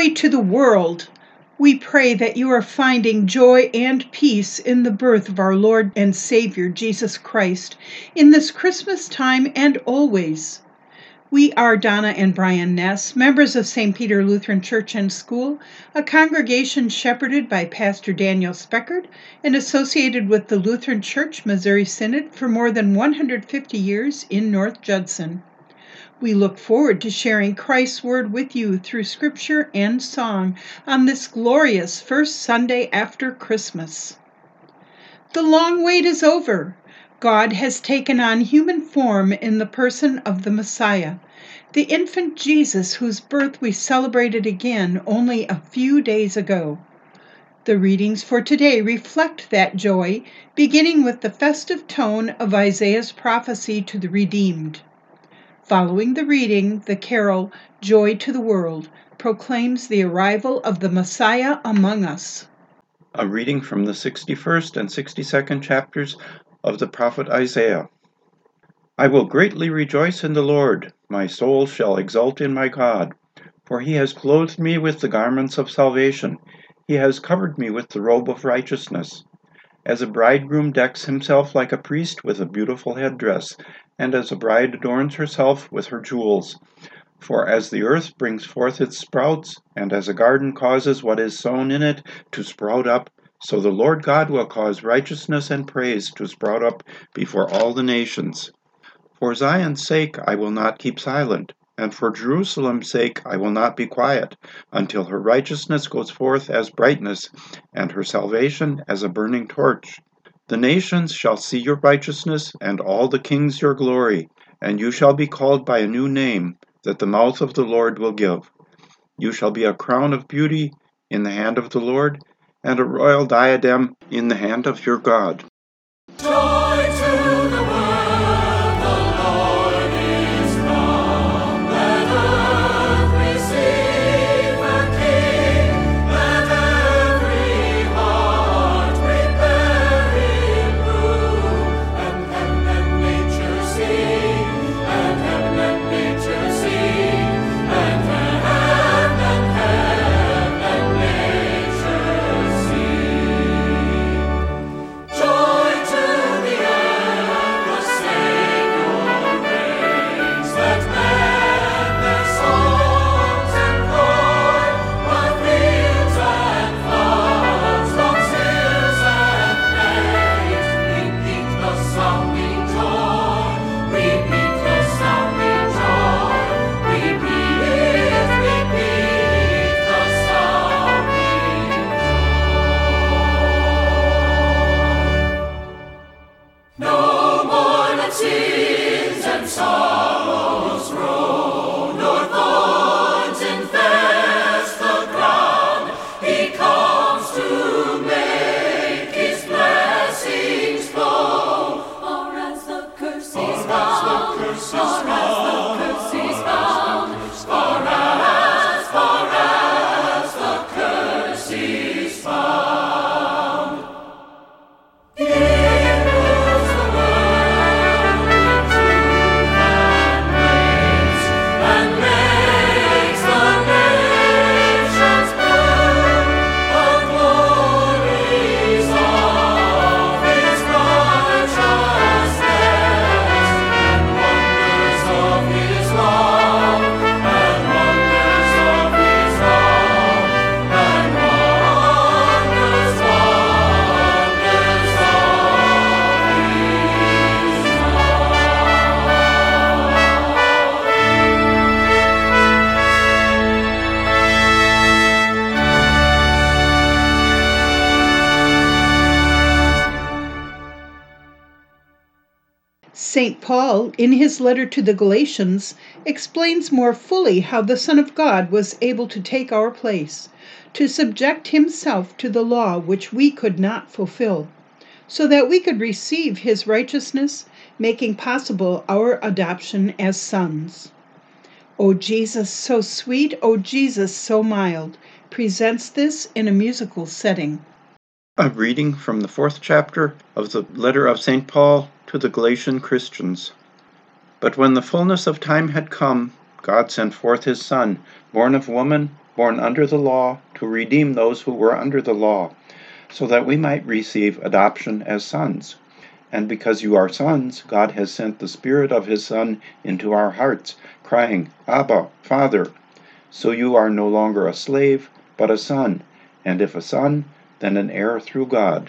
Joy to the world. We pray that you are finding joy and peace in the birth of our Lord and Savior, Jesus Christ, in this Christmas time and always. We are Donna and Brian Ness, members of St. Peter Lutheran Church and School, a congregation shepherded by Pastor Daniel Speckert and associated with the Lutheran Church Missouri Synod for more than 150 years in North Judson. We look forward to sharing Christ's Word with you through Scripture and song on this glorious first Sunday after Christmas. The long wait is over. God has taken on human form in the person of the Messiah, the infant Jesus whose birth we celebrated again only a few days ago. The readings for today reflect that joy, beginning with the festive tone of Isaiah's prophecy to the redeemed. Following the reading, the carol, Joy to the World, proclaims the arrival of the Messiah among us. A reading from the 61st and 62nd chapters of the prophet Isaiah. I will greatly rejoice in the Lord. My soul shall exult in my God. For he has clothed me with the garments of salvation. He has covered me with the robe of righteousness. As a bridegroom decks himself like a priest with a beautiful headdress, and as a bride adorns herself with her jewels. For as the earth brings forth its sprouts, and as a garden causes what is sown in it to sprout up, so the Lord God will cause righteousness and praise to sprout up before all the nations. For Zion's sake I will not keep silent, and for Jerusalem's sake I will not be quiet, until her righteousness goes forth as brightness, and her salvation as a burning torch. The nations shall see your righteousness, and all the kings your glory, and you shall be called by a new name, that the mouth of the Lord will give. You shall be a crown of beauty in the hand of the Lord, and a royal diadem in the hand of your God. Joy to the world, the Lord is come. Let earth receive her King. Let every heart prepare him room. And heaven and nature sing, and heaven and nature sing, and heaven and nature sing. Joy to the earth, the Savior reigns. Let men their songs employ, while fields and floods, rocks, hills and plains, repeat the sounding joy, repeat the sounding joy, repeat the sounding joy. No more let sins and sorrows grow, nor thorns infest the ground. He comes to make his blessings flow. Or as the curse is bound, or as the curse is bound, for as the curse is found. He rules the world in truth and grace, and makes the nations blue. The glories of his righteousness, and wonders of his love, and wonders of his love, and wonders of his love. St. Paul, in his letter to the Galatians, explains more fully how the Son of God was able to take our place, to subject himself to the law which we could not fulfill, so that we could receive his righteousness, making possible our adoption as sons. O Jesus so sweet, O Jesus so mild, presents this in a musical setting. A reading from the 4th chapter of the letter of St. Paul to the Galatian Christians. But when the fullness of time had come, God sent forth his Son, born of woman, born under the law, to redeem those who were under the law, so that we might receive adoption as sons. And because you are sons, God has sent the Spirit of His Son into our hearts, crying, Abba, Father. So you are no longer a slave, but a son, and if a son, then an heir through God.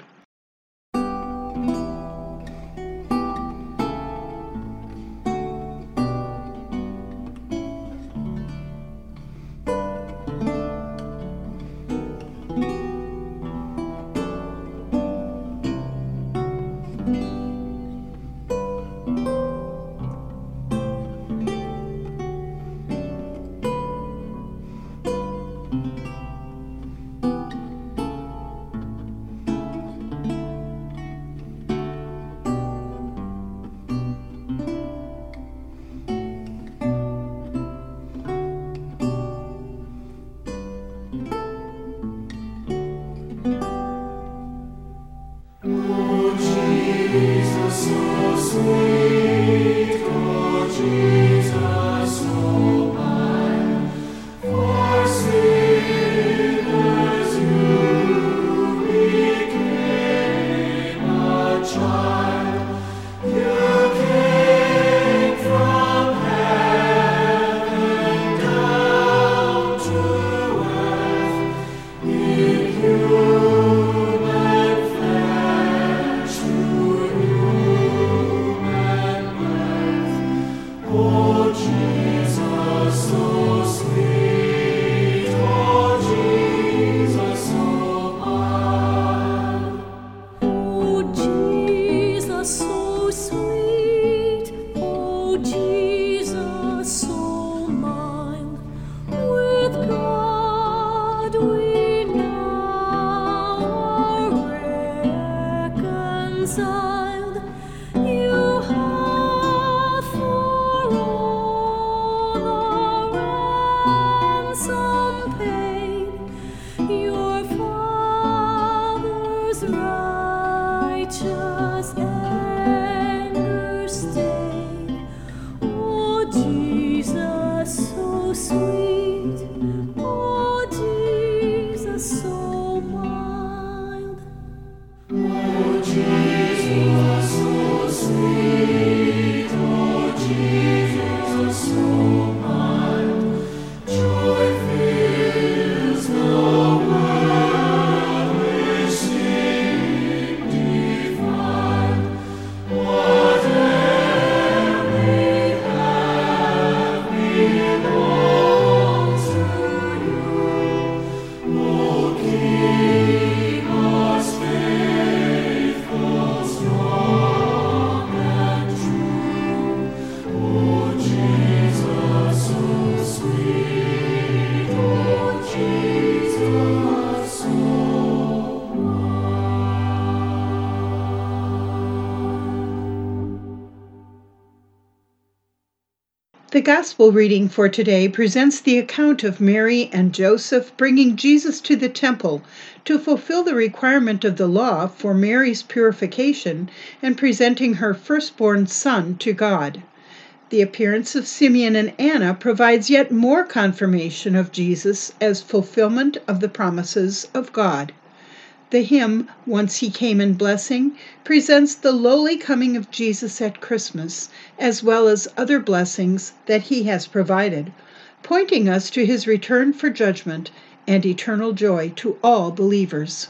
The Gospel reading for today presents the account of Mary and Joseph bringing Jesus to the temple to fulfill the requirement of the law for Mary's purification and presenting her firstborn son to God. The appearance of Simeon and Anna provides yet more confirmation of Jesus as fulfillment of the promises of God. The hymn, Once He Came in Blessing, presents the lowly coming of Jesus at Christmas, as well as other blessings that He has provided, pointing us to His return for judgment and eternal joy to all believers.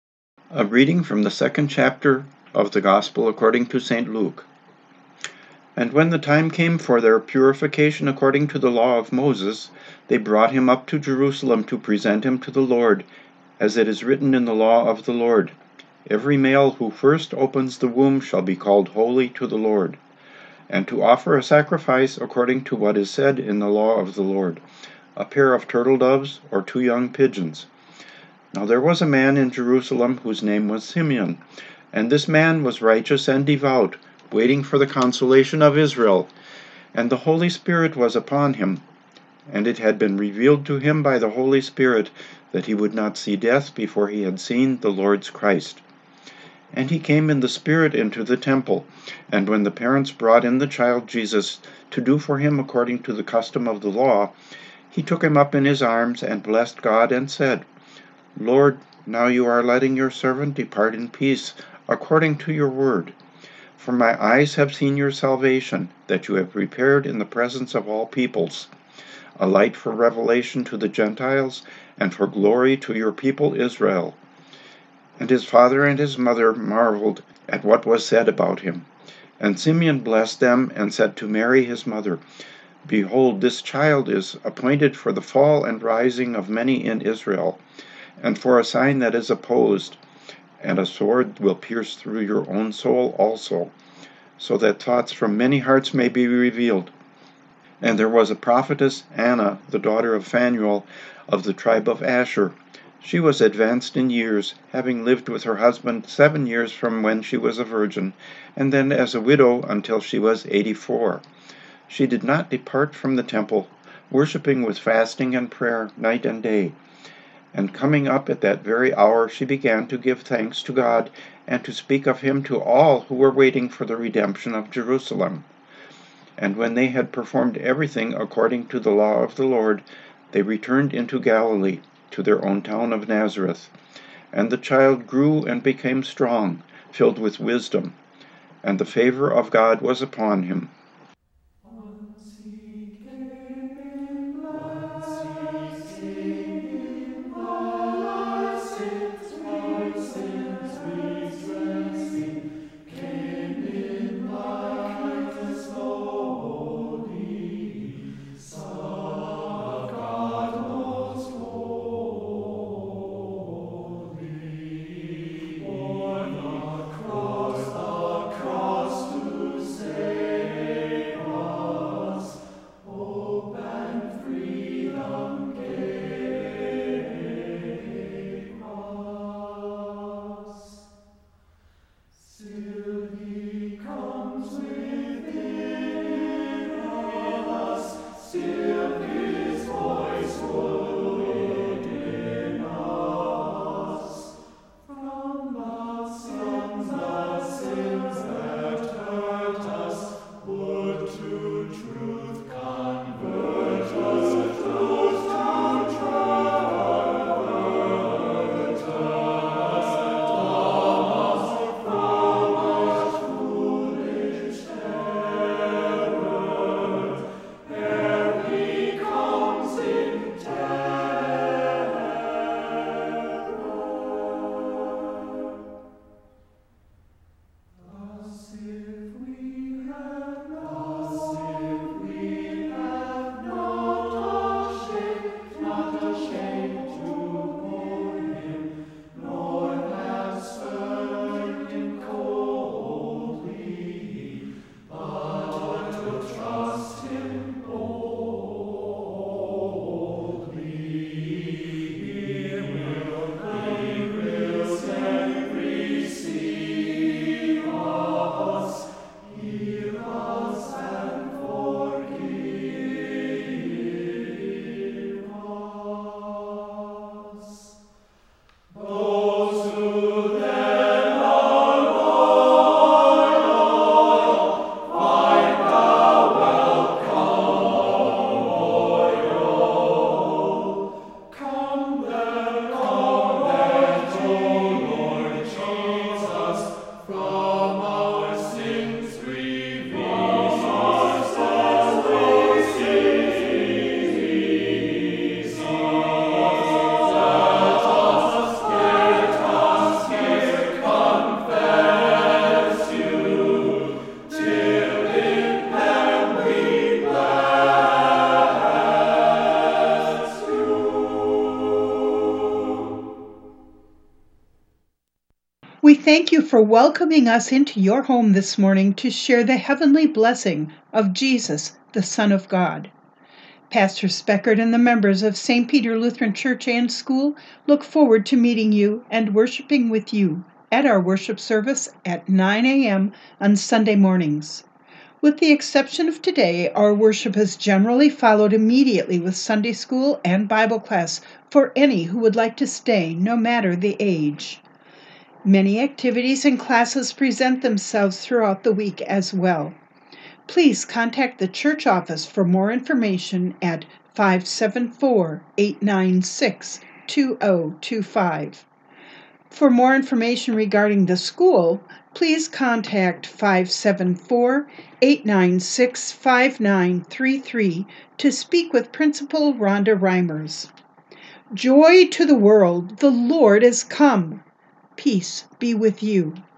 A reading from the 2nd chapter of the Gospel according to St. Luke. And when the time came for their purification according to the law of Moses, they brought him up to Jerusalem to present him to the Lord, as it is written in the law of the Lord, Every male who first opens the womb shall be called holy to the Lord, and to offer a sacrifice according to what is said in the law of the Lord, a pair of turtle doves or 2 young pigeons. Now there was a man in Jerusalem whose name was Simeon, and this man was righteous and devout, waiting for the consolation of Israel, and the Holy Spirit was upon him. And it had been revealed to him by the Holy Spirit that he would not see death before he had seen the Lord's Christ. And he came in the Spirit into the temple, and when the parents brought in the child Jesus to do for him according to the custom of the law, He took him up in his arms and blessed God and said, Lord, now you are letting your servant depart in peace according to your word. For my eyes have seen your salvation, that you have prepared in the presence of all peoples, a light for revelation to the Gentiles, and for glory to your people Israel. And his father and his mother marveled at what was said about him. And Simeon blessed them, and said to Mary his mother, Behold, this child is appointed for the fall and rising of many in Israel, and for a sign that is opposed, and a sword will pierce through your own soul also, so that thoughts from many hearts may be revealed. And there was a prophetess, Anna, the daughter of Phanuel, of the tribe of Asher. She was advanced in years, having lived with her husband 7 years from when she was a virgin, and then as a widow until she was 84. She did not depart from the temple, worshipping with fasting and prayer night and day. And coming up at that very hour, she began to give thanks to God, and to speak of him to all who were waiting for the redemption of Jerusalem. And when they had performed everything according to the law of the Lord, they returned into Galilee, to their own town of Nazareth. And the child grew and became strong, filled with wisdom, and the favor of God was upon him. We thank you for welcoming us into your home this morning to share the heavenly blessing of Jesus, the Son of God. Pastor Speckert and the members of St. Peter Lutheran Church and School look forward to meeting you and worshiping with you at our worship service at 9 a.m. on Sunday mornings. With the exception of today, our worship is generally followed immediately with Sunday school and Bible class for any who would like to stay, no matter the age. Many activities and classes present themselves throughout the week as well. Please contact the church office for more information at 574-896-2025. For more information regarding the school, please contact 574-896-5933 to speak with Principal Rhonda Reimers. Joy to the world, the Lord is come. Peace be with you.